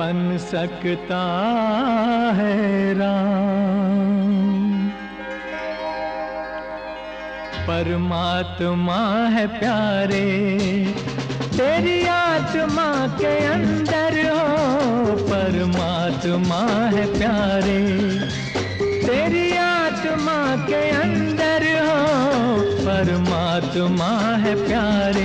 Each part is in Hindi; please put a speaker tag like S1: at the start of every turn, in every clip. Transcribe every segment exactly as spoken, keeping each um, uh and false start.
S1: बन सकता है राम। परमात्मा है प्यारे, तेरी आत्मा के अंदर हो। परमात्मा है प्यारे, तेरी आत्मा के अंदर हो। परमात्मा है प्यारे।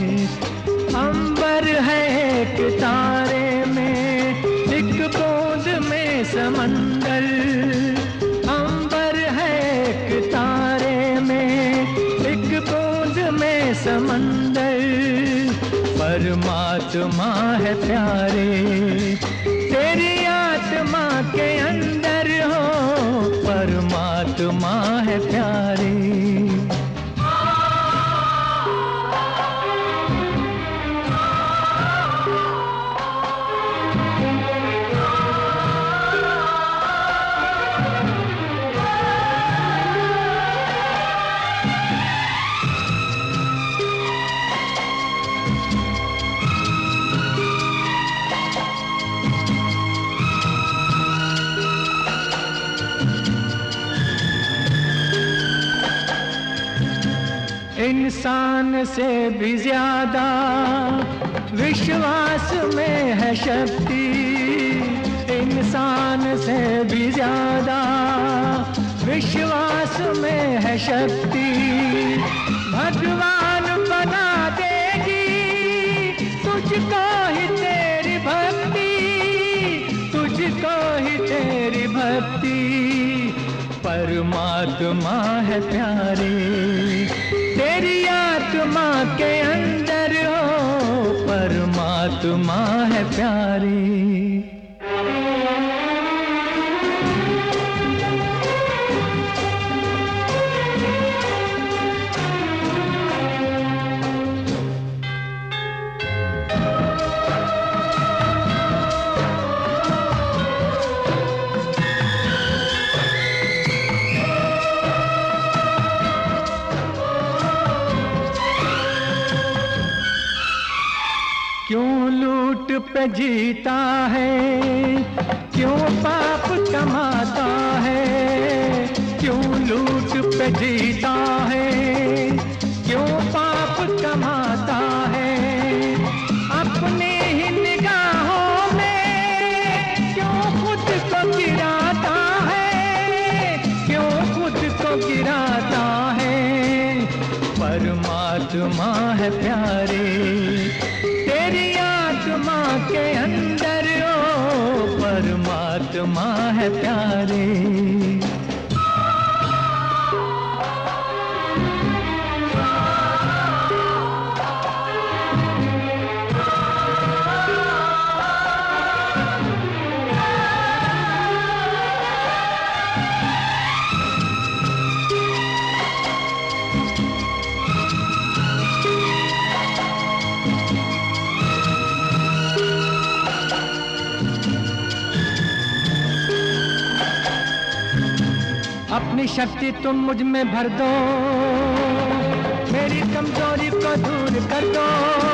S1: अंबर है एक तारे में, एक बूंद में समंदर। अंबर है एक तारे में, एक बूंद में समंदर। परमात्मा है प्यारे, तेरी आत्मा के अंदर हो। परमात्मा है प्यारे। इंसान से भी ज्यादा विश्वास में है शक्ति। इंसान से भी ज्यादा विश्वास में है शक्ति। भगवान बना देगी तुझको ही तेरी भक्ति, तुझको ही तेरी भक्ति। परमात्मा है प्यारे, तेरी आत्मा के अंदर हो। परमात्मा है प्यारी। क्यों लूट पे जीता है, क्यों पाप कमाता है। क्यों लूट पे जीता है, क्यों पाप कमाता है। अपनी ही निगाहों में क्यों खुद को गिराता है, क्यों खुद को गिराता है। परमात्मा है प्यारे, तेरी आत्मा के अंदर हो। परमात्मा है प्यारे। अपनी शक्ति तुम मुझ में भर दो, मेरी कमजोरी को दूर कर दो।